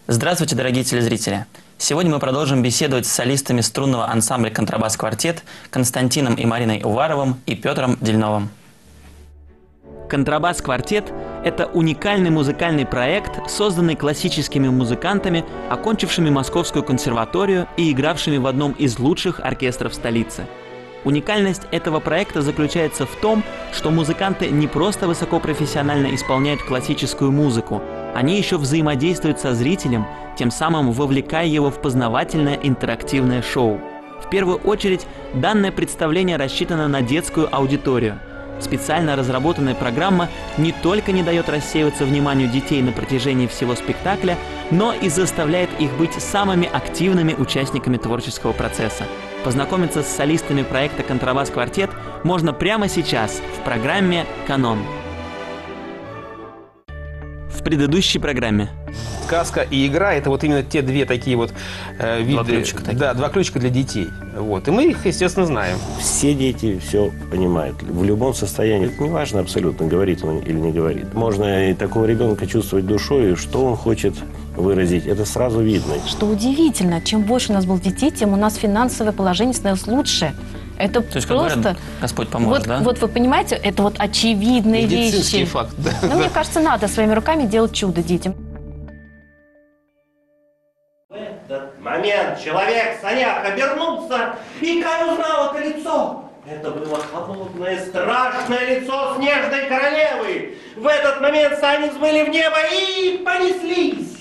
Здравствуйте, дорогие телезрители! Сегодня мы продолжим беседовать с солистами струнного ансамбля «Контрабас-квартет» Константином и Мариной Уваровым и Петром Дельновым. «Контрабас-квартет» – это уникальный музыкальный проект, созданный классическими музыкантами, окончившими Московскую консерваторию и игравшими в одном из лучших оркестров столицы. Уникальность этого проекта заключается в том, что музыканты не просто высокопрофессионально исполняют классическую музыку, они еще взаимодействуют со зрителем, тем самым вовлекая его в познавательное интерактивное шоу. В первую очередь, данное представление рассчитано на детскую аудиторию. Специально разработанная программа не только не дает рассеиваться вниманию детей на протяжении всего спектакля, но и заставляет их быть самыми активными участниками творческого процесса. Познакомиться с солистами проекта «Контрабас-квартет» можно прямо сейчас в программе «Канон». В предыдущей программе. Сказка и игра – это вот именно те две такие вот виды. Два ключика такие. Да, два ключика для детей. Вот. И мы их, естественно, знаем. Все дети все понимают. В любом состоянии. Это не важно абсолютно, говорит он или не говорит. Можно и такого ребенка чувствовать душой, что он хочет выразить. Это сразу видно. Что удивительно, чем больше у нас было детей, тем у нас финансовое положение становилось лучше. Это То есть, просто... как говорят, Господь поможет, вот, да? Вот вы понимаете, это вот очевидные Медицинский вещи. факт. Да. Но мне кажется, надо своими руками делать чудо детям. В этот момент человек в санях обернулся, и Кай узнал это лицо. Это было холодное, страшное лицо снежной королевы. В этот момент сани взмыли в небо и понеслись.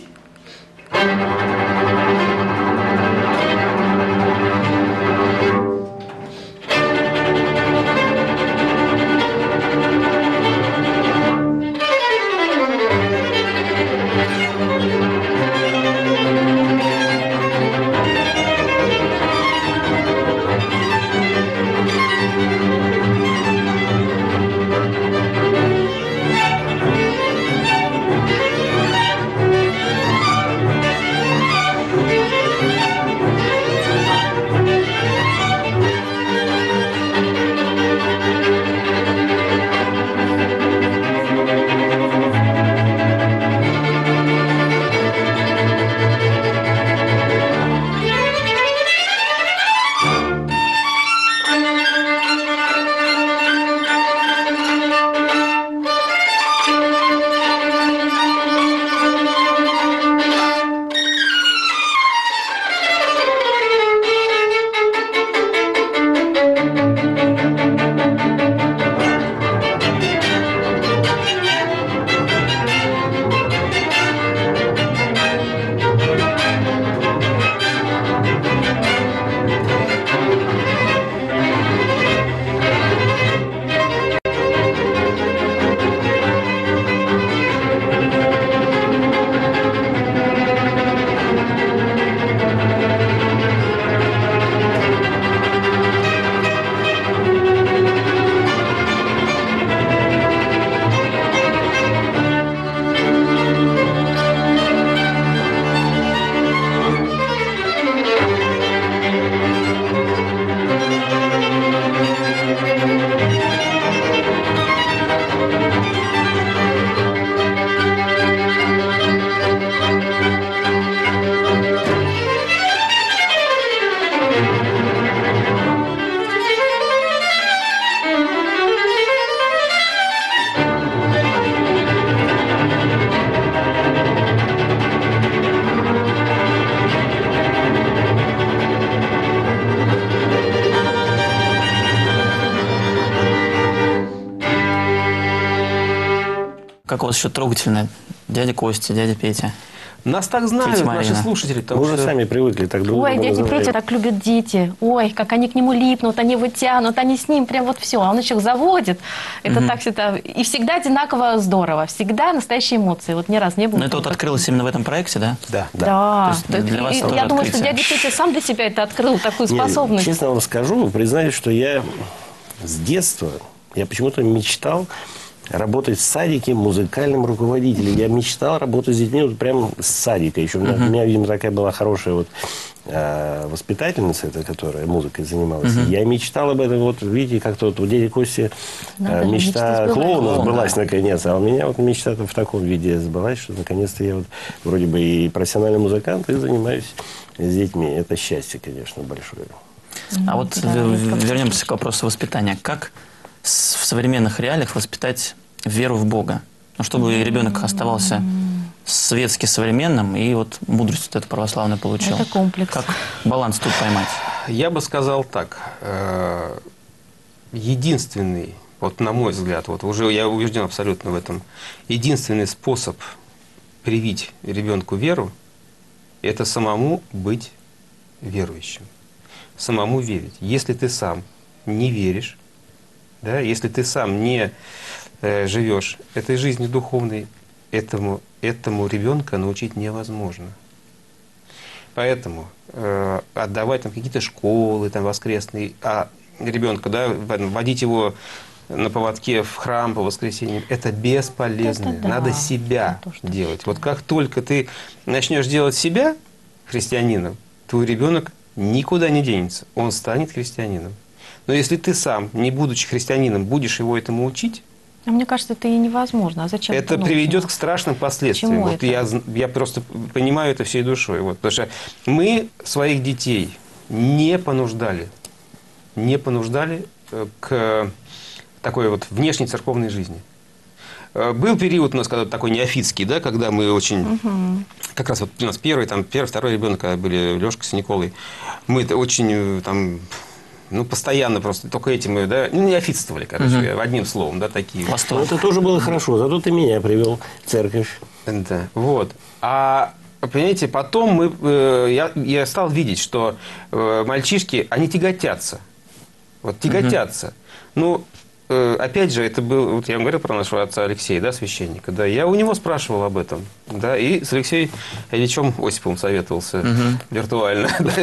Как у вас еще трогательное. Дядя Костя, дядя Петя. Нас так знают Тетя наши Марина. слушатели. Мы уже сами привыкли так друг Ой, друга дядя называть. Петя так любят дети. Ой, как они к нему липнут, они его тянут, они с ним прям вот все. А он еще их заводит. Это так всегда. И всегда одинаково здорово. Всегда настоящие эмоции. Вот ни разу не было. Но это вот открылось именно в этом проекте, да? Да. Да. То есть для вас тоже Я думаю, что открытие. дядя Петя сам для себя это открыл, такую Не, способность. честно вам скажу, признаюсь, что я с детства, я почему-то мечтал работать в садике музыкальным руководителем. Я мечтал работать с детьми вот прямо с садика. Еще у меня, видимо, такая была хорошая вот воспитательница, это, которая музыкой занималась, я мечтал об этом. Вот видите, как-то вот у дяди Кости мечта клоуна сбылась наконец, а у меня вот мечта в таком виде сбылась, что наконец-то я вот вроде бы и профессиональный музыкант, и занимаюсь с детьми. Это счастье, конечно, большое. А вот вернемся к вопросу воспитания. Как в современных реалиях воспитать веру в Бога? Ну, чтобы ребенок оставался светски современным и вот мудрость вот эту православную получил. Это комплекс. Как баланс тут поймать? Я бы сказал так. Единственный, вот на мой взгляд, вот уже я убежден абсолютно в этом, единственный способ привить ребенку веру – это самому быть верующим. Самому верить. Если ты сам не веришь, да, если ты сам не живешь этой жизнью духовной, этому ребенка научить невозможно. Поэтому отдавать там какие-то школы там, воскресные, а ребенка, да, водить его на поводке в храм по воскресеньям, это бесполезно. Это да. Надо себя делать. Вот как только ты начнешь делать себя христианином, твой ребенок никуда не денется. Он станет христианином. Но если ты сам, не будучи христианином, будешь его этому учить, мне кажется, это и невозможно. А зачем это приведет к страшным последствиям. Вот я просто понимаю это всей душой. Вот, потому что мы своих детей не понуждали к такой вот внешней церковной жизни. Был период у нас когда такой неофитский, да, когда мы очень... Как раз вот у нас первый, второй ребенок, когда были Лешка с Николой, мы это очень там... Ну, постоянно просто только этим, да, неофитствовали, короче, одним словом, да, такие. Ну, это тоже было хорошо, зато ты меня привел в церковь. Да, вот. А, понимаете, потом я стал видеть, что мальчишки, они тяготятся. Вот, тяготятся. Ну, опять же, это был, вот я вам говорил про нашего отца Алексея, да, священника, да, я у него спрашивал об этом, да, и с Алексеем Ильичем Осиповым советовался виртуально, да,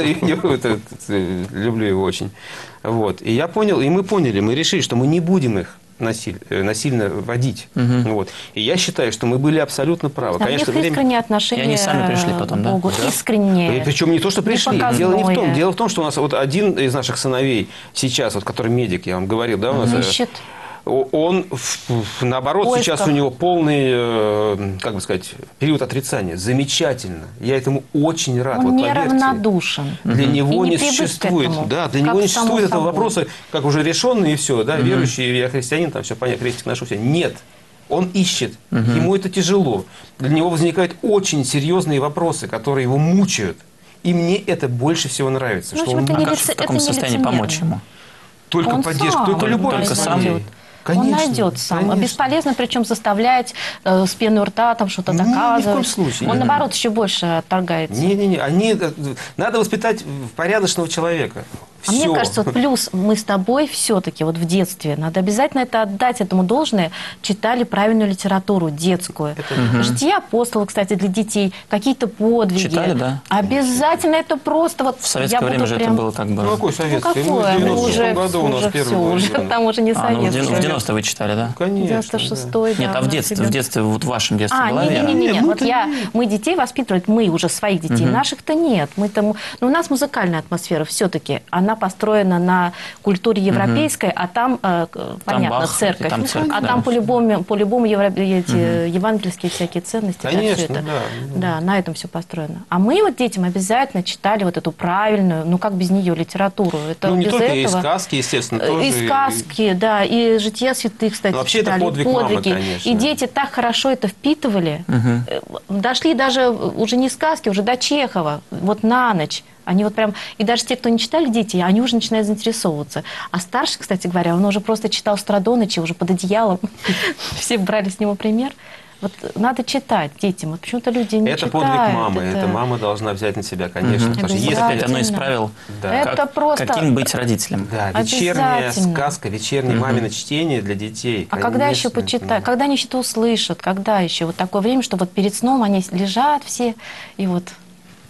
люблю его очень, вот, и я понял, и мы поняли, мы решили, что мы не будем их насильно водить, вот, и я считаю, что мы были абсолютно правы. Конечно, искреннее отношение и они сами пришли потом, да? Богу, да? Искреннее. Причем не то, что пришли, дело не в том, дело в том, что у нас вот один из наших сыновей сейчас, вот, который медик, я вам говорил, да, у нас... Ищет. Он, наоборот, сейчас у него полный, как бы сказать, период отрицания. Замечательно. Я этому очень рад. Он вот, неравнодушен. Для него не существует. Да, для него не существует этого вопроса, как уже решенный и все. Да, верующий, я христианин, там все понятно, крестик ношу, все. Нет. Он ищет. Ему это тяжело. Для него возникают очень серьезные вопросы, которые его мучают. И мне это больше всего нравится. Ну, что он как в таком состоянии помочь ему? Только поддержка, только любовь. Только сам. Конечно, он найдет сам. Конечно. Бесполезно, причем заставлять с пеной у рта там что-то доказывать. Ни в коем случае. Он, наоборот, еще больше отторгается. Надо воспитать порядочного человека. А мне кажется, вот плюс мы с тобой все-таки вот в детстве, надо обязательно это отдать этому должное, читали правильную литературу детскую. Жития апостолов, кстати, для детей, какие-то подвиги. Читали, да? Обязательно это просто вот... В советское время же это было как бы... Ну, какой советский? Ну, какое? В 96 году у нас первый все, там уже не советский. В 90-е вы читали, да? Конечно. 96-й, да. Нет, а в детстве, вот в вашем детстве была вера? Нет, вот мы детей воспитывали, мы уже своих детей, наших-то нет. Но у нас музыкальная атмосфера все-таки, она построена на культуре европейской, а там, понятно, Бах, церковь. там церковь, а там по-любому евангельские всякие ценности. Конечно, да, на этом все построено. А мы вот детям обязательно читали вот эту правильную, ну как без нее, литературу. Это не без только этого... и сказки, естественно, тоже. И сказки, да, и жития святых, кстати, вообще читали, это подвиг мамы, конечно. И дети так хорошо это впитывали. Дошли даже уже не сказки, уже до Чехова, вот на ночь. Они вот прям, и даже те, кто не читали дети, они уже начинают заинтересовываться. А старший, кстати говоря, он уже просто читал Страдоныча уже под одеялом. Все брали с него пример. Вот надо читать детям. Вот почему-то люди не читают. Это подвиг мамы. Это мама должна взять на себя, конечно. Потому что есть опять одно из правил, каким быть родителем. Да, вечерняя сказка, вечернее мамино чтение для детей. А когда еще почитать? Когда они что-то услышат? Когда еще? Вот такое время, что вот перед сном они лежат все и вот...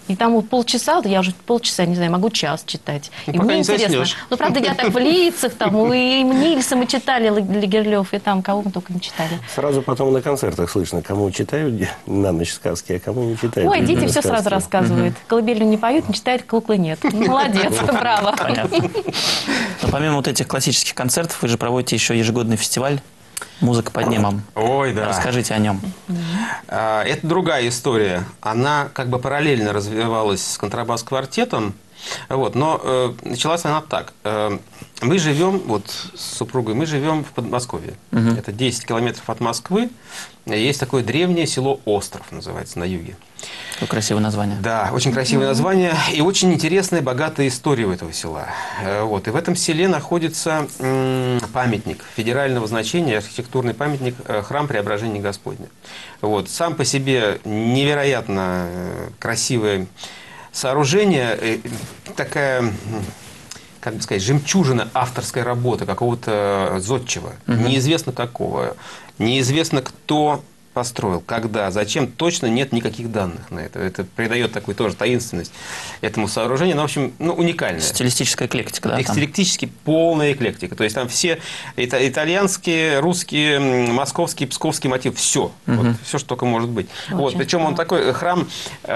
И там вот полчаса, я уже полчаса, не знаю, могу час читать. Ну, и пока мне не интересно. заснешь. Ну, правда, я так в лицах, там, и Нильса мы читали, Легерлёв, и там кого мы только не читали. Сразу потом на концертах слышно, кому читают на ночь сказки, а кому не читают. Ой, дети все сказки. сразу рассказывают. Колыбельную не поют, не читают, куклы нет. Молодец, браво. Понятно. Но помимо вот этих классических концертов, вы же проводите еще ежегодный фестиваль «Музыка под небом». Ой, да. Расскажите о нем. Это другая история. Она как бы параллельно развивалась с контрабас-квартетом. Вот, но началась она так. Мы живем, вот с супругой, мы живем в Подмосковье. Это 10 километров от Москвы. Есть такое древнее село Остров, называется, на юге. Какое красивое название. Да, очень красивое название и очень интересная, богатая история у этого села. Вот, и в этом селе находится памятник федерального значения, архитектурный памятник, храм Преображения Господня. Вот, сам по себе невероятно красивое сооружение, такая, как бы сказать, жемчужина авторской работы какого-то зодчего, неизвестно какого, неизвестно кто построил, когда, зачем, точно нет никаких данных на это. Это придает такую тоже таинственность этому сооружению, но, в общем, уникальное. Стилистическая эклектика, да? Стилистически полная эклектика. То есть там все итальянские, русские, московские, псковские мотивы, все. Вот, все, что только может быть. Вот, причем он такой храм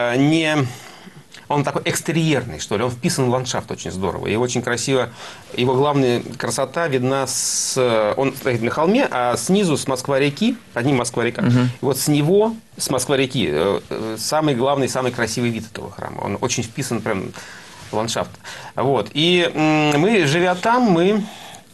он такой экстерьерный, что ли, он вписан в ландшафт очень здорово. И очень красиво, его главная красота видна он стоит на холме, а снизу с Москва-реки, под ним Москва-река, и вот с него, с Москва-реки, самый главный, самый красивый вид этого храма. Он очень вписан прям в ландшафт. Вот. И мы, живя там, мы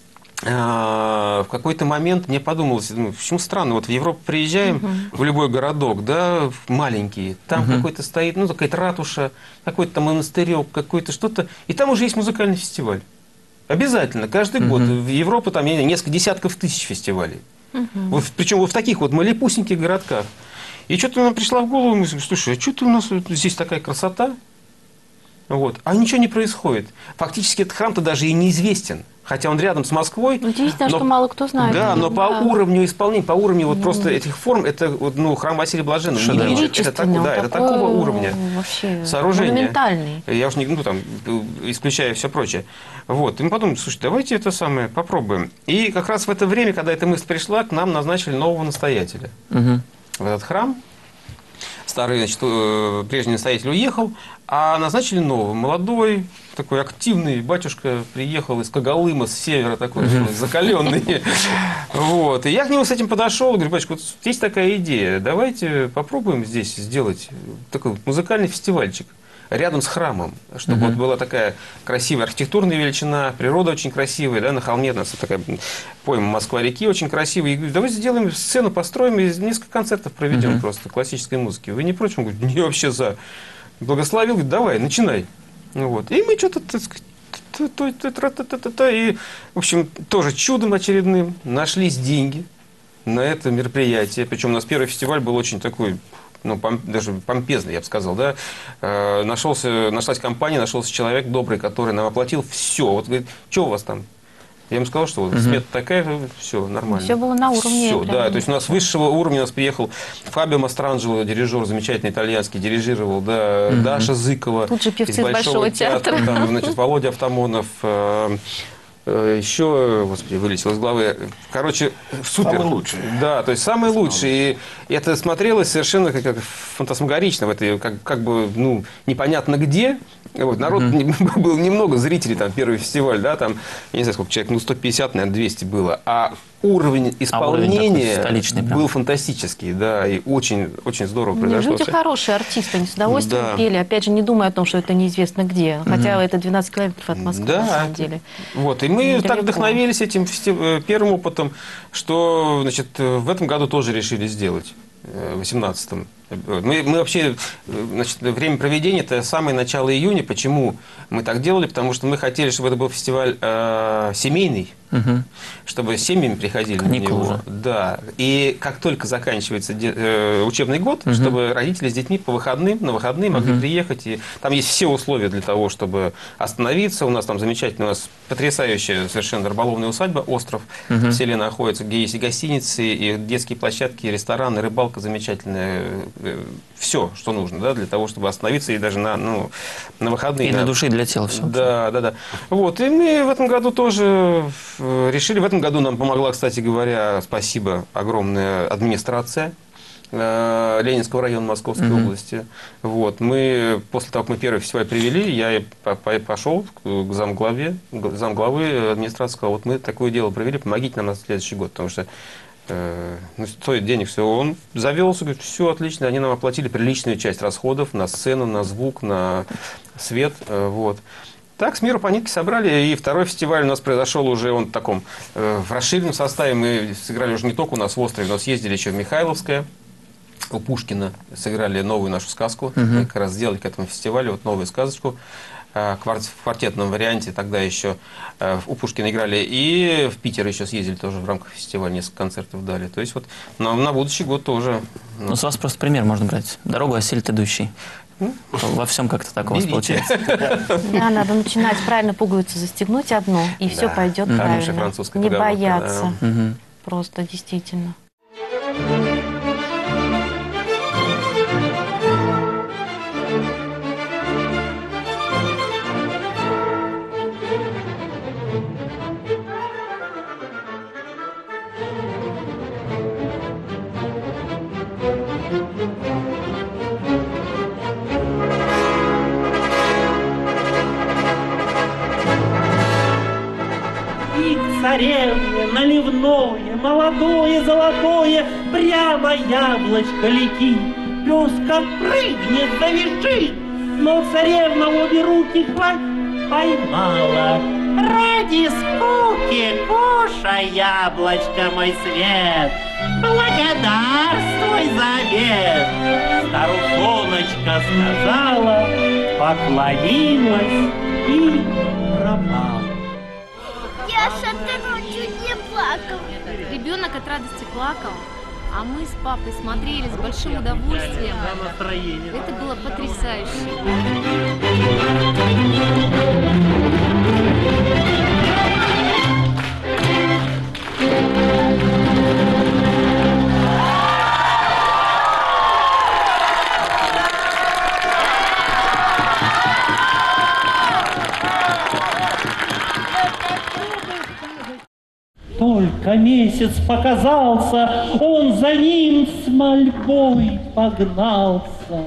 в какой-то момент мне подумалось, почему странно, вот в Европу приезжаем, в любой городок, да, маленький, там какой-то стоит, какая-то ратуша, какой-то там монастырек, какой-то что-то, и там уже есть музыкальный фестиваль. Обязательно, каждый год. В Европе там несколько десятков тысяч фестивалей. Вот, причем вот в таких вот малепусеньких городках. И что-то нам пришла в голову мысль, слушай, а что-то у нас здесь такая красота, вот, а ничего не происходит. Фактически этот храм-то даже и неизвестен. Хотя он рядом с Москвой. Удивительно, что мало кто знает. Да, но по уровню исполнения, по уровню вот просто этих форм, это храм Василия Блаженного. Это такого уровня сооружения. Монументальный. Я уж не исключая все прочее. Вот. И мы подумали, слушай, давайте это самое попробуем. И как раз в это время, когда эта мысль пришла, к нам назначили нового настоятеля. В этот храм. Старый, значит, прежний настоятель уехал, а назначили нового, молодой, такой активный батюшка приехал из Когалыма, с севера, такой закаленный. Вот. И я к нему с этим подошел, говорю, батюшка, вот есть такая идея, давайте попробуем здесь сделать такой музыкальный фестивальчик рядом с храмом, чтобы вот была такая красивая архитектурная величина, природа очень красивая, да, на холме у нас такая пойма Москва-реки очень красивая. И говорю, давайте сделаем сцену, построим и несколько концертов проведем просто классической музыки. Вы не против? Он говорит, не, вообще за. Благословил, говорит, давай, начинай. Вот. И мы что-то, так сказать, и, в общем, тоже чудом очередным нашлись деньги на это мероприятие. Причем у нас первый фестиваль был очень такой, даже помпезный, я бы сказал, да. Нашлась компания, нашелся человек добрый, который нам оплатил все. Вот говорит, что у вас там? Я ему сказал, что вот смета такая, все нормально. Все было на уровне. Все, да, то есть у нас высшего уровня, у нас приехал Фабио Мастранджело, дирижер замечательный итальянский, дирижировал, да, Даша Зыкова. Тут же певцы из Большого театра. Там, значит, Володя Автомонов, еще, господи, вылетел из головы. Короче, супер. Самый лучший. Да, то есть самый лучший. И это смотрелось совершенно как фантасмагорично, в этой, как бы, непонятно где. Вот, народ был немного зрителей, там, первый фестиваль, да, там, я не знаю, сколько человек, 150, наверное, 200 было. А уровень исполнения был фантастический, да, и очень, очень здорово произошло. Люди хорошие артисты, они с удовольствием пели, опять же, не думая о том, что это неизвестно где, хотя это 12 километров от Москвы, на самом деле. Вот, и мы так вдохновились этим первым опытом, что, значит, в этом году тоже решили сделать, в 18-м. Мы вообще, значит, время проведения это самое начало июня. Почему мы так делали? Потому что мы хотели, чтобы это был фестиваль семейный, чтобы с семьями приходили на него. Да. И как только заканчивается учебный год, чтобы родители с детьми на выходные могли приехать. И там есть все условия для того, чтобы остановиться. У нас там замечательная, у нас потрясающая совершенно рыболовная усадьба «Остров» в селе находится, где есть и гостиницы, и детские площадки, и рестораны, рыбалка замечательная. все, что нужно, да, для того, чтобы остановиться и даже на выходные. И для души, и для тела все. Да. Вот, и мы в этом году тоже решили. В этом году нам помогла, кстати говоря, спасибо, огромная администрация Ленинского района Московской области. Вот. Мы, после того, как мы первый фестиваль привели, я пошел к замглавы администрации, сказал, вот мы такое дело провели, помогите нам на следующий год, потому что стоит денег все. Он завелся, говорит, все отлично, они нам оплатили приличную часть расходов на сцену, на звук, на свет. Вот. Так, с миру по нитке собрали, и второй фестиваль у нас произошел уже он в таком в расширенном составе. Мы сыграли уже не только у нас в острове, но съездили еще в Михайловское. У Пушкина сыграли новую нашу сказку. Мы как раз сделали к этому фестивалю вот новую сказочку в квартетном варианте. Тогда еще у Пушкина играли. И в Питер еще съездили тоже в рамках фестиваля. Несколько концертов дали. То есть вот на будущий год тоже. Ну, с вас просто пример можно брать. Дорогу осилит идущий. Во всем как-то так у вас получается. Да, надо начинать правильно пуговицу застегнуть одну, и все пойдет правильно. Не бояться. Просто действительно. Царевне наливное, молодое, золотое, прямо яблочко летит. Пес как прыгнет, завизжит, но царевна обе руки хватит, поймала. Ради скуки кушай яблочко, мой свет, благодарствуй за обед. Старушоночка сказала, поклонилась и пропала. Я с этого чуть не плакал. Ребенок от радости плакал, а мы с папой смотрели с большим удовольствием. Это было потрясающе. Только месяц показался, он за ним с мольбой погнался.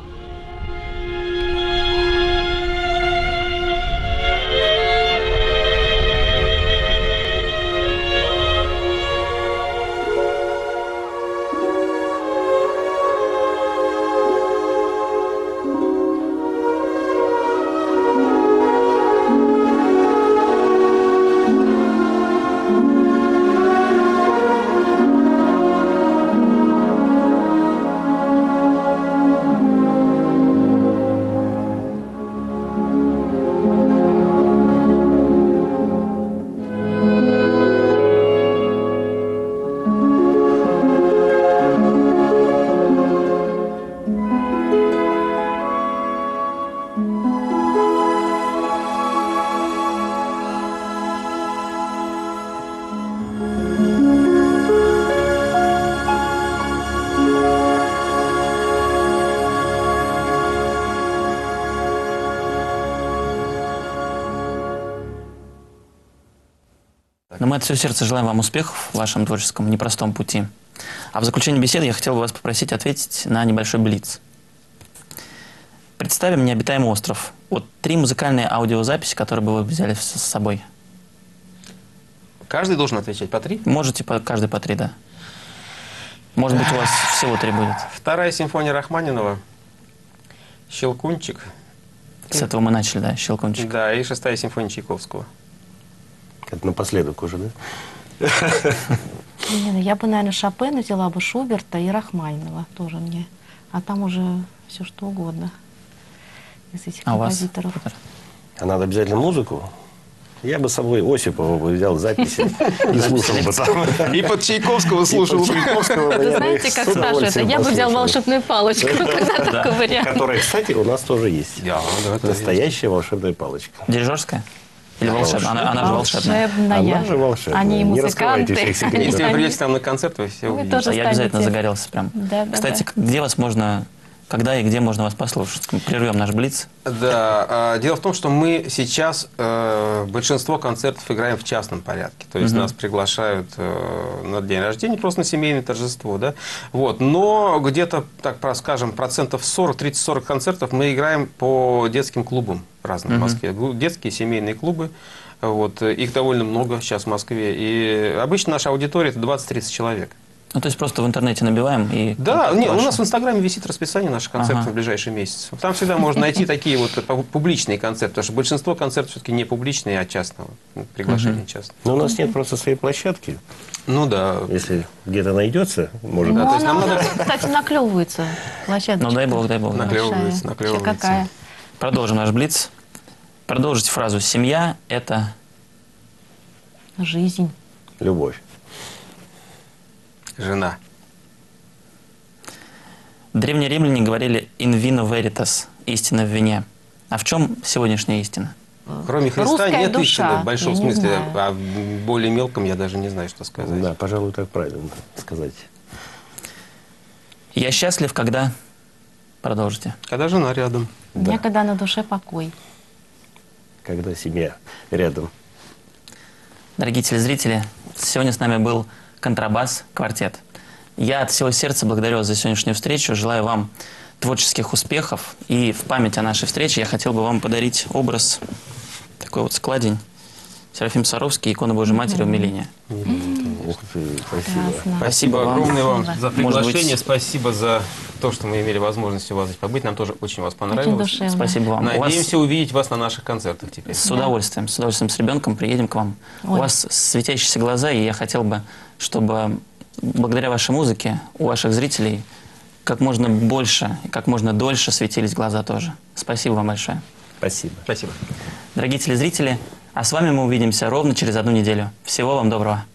Но мы от всего сердца желаем вам успехов в вашем творческом непростом пути. А в заключение беседы я хотел бы вас попросить ответить на небольшой блиц. Представим необитаемый остров. Вот 3 музыкальные аудиозаписи, которые бы вы взяли с собой. Каждый должен отвечать по 3? Можете каждый по 3, да. Может быть, у вас всего 3 будет. 2-я симфония Рахманинова, «Щелкунчик». С этого мы начали, да, «Щелкунчик». Да, и 6-я симфония Чайковского. Это напоследок уже, да? Я бы, наверное, Шопена взяла бы, Шуберта и Рахманинова тоже мне. А там уже все что угодно из этих композиторов. А надо обязательно музыку? Я бы с собой Осипова бы взял записи и слушал бы там. И под Чайковского слушал. Вы знаете, как спрашивают, я бы взял волшебную палочку, когда такой вариант. Которая, кстати, у нас тоже есть. Настоящая волшебная палочка. Дирижерская? Или волшебная? Она же волшебная. Она же волшебная. Они Не раскрывайте музыканты. всех секретов. Если вы придете там на концерт, вы все Вы увидите. тоже Я обязательно станете. загорелся прям. Да, да, Кстати, да. где вас можно, когда и где можно вас послушать? Прервем наш блиц. Да, дело в том, что мы сейчас большинство концертов играем в частном порядке. То есть нас приглашают на день рождения, просто на семейное торжество. Да? Вот. Но где-то, так скажем, процентов 40, 30-40 концертов мы играем по детским клубам разным в Москве. Детские семейные клубы. Вот. Их довольно много сейчас в Москве. И обычно наша аудитория – это 20-30 человек. Ну, то есть просто в интернете набиваем и... Да, контакт нет, у ваш. нас в Инстаграме висит расписание наших концертов Ага. на ближайший месяц. Там всегда можно найти такие вот публичные концерты, потому что большинство концертов все-таки не публичные, а частного, приглашение частное. Но у нас нет просто своей площадки. Ну да. Если где-то найдется, может Ну, быть. то есть нам она, надо- кстати, наклевывается. Площадочка. Ну, дай бог, дай бог. да. Наклевывается, Большая. наклевывается. Вообще какая? Продолжим наш блиц. Продолжите фразу «Семья – это…» Жизнь. Любовь. Жена. Древние римляне говорили «in vino veritas» – «истина в вине». А в чем сегодняшняя истина? Кроме Христа Русская нет душа, истины в большом я не смысле, знаю. а в более мелком я даже не знаю, что сказать. Да, пожалуй, так правильно сказать. «Я счастлив, когда…» Продолжите. Когда жена рядом. У меня когда на душе покой. Когда семья рядом. Дорогие телезрители, сегодня с нами был «Контрабас Квартет». Я от всего сердца благодарю вас за сегодняшнюю встречу, желаю вам творческих успехов. И в память о нашей встрече я хотел бы вам подарить образ, такой вот складень, Серафим Саровский, икона Божьей Матери умиления. Ух ты, спасибо. Прекрасно. Спасибо огромное вам за Может быть- приглашение, спасибо за то, что мы имели возможность у вас здесь побыть. Нам тоже очень вас понравилось. Очень душевно. Спасибо вам. У вас Надеемся увидеть вас на наших концертах теперь. с удовольствием с ребенком приедем к вам. У Ой. вас светящиеся глаза, и я хотел бы, чтобы благодаря вашей музыке у ваших зрителей как можно больше и как можно дольше светились глаза тоже. Спасибо вам большое. Спасибо. Спасибо. Дорогие телезрители, а с вами мы увидимся ровно через 1 неделю. Всего вам доброго.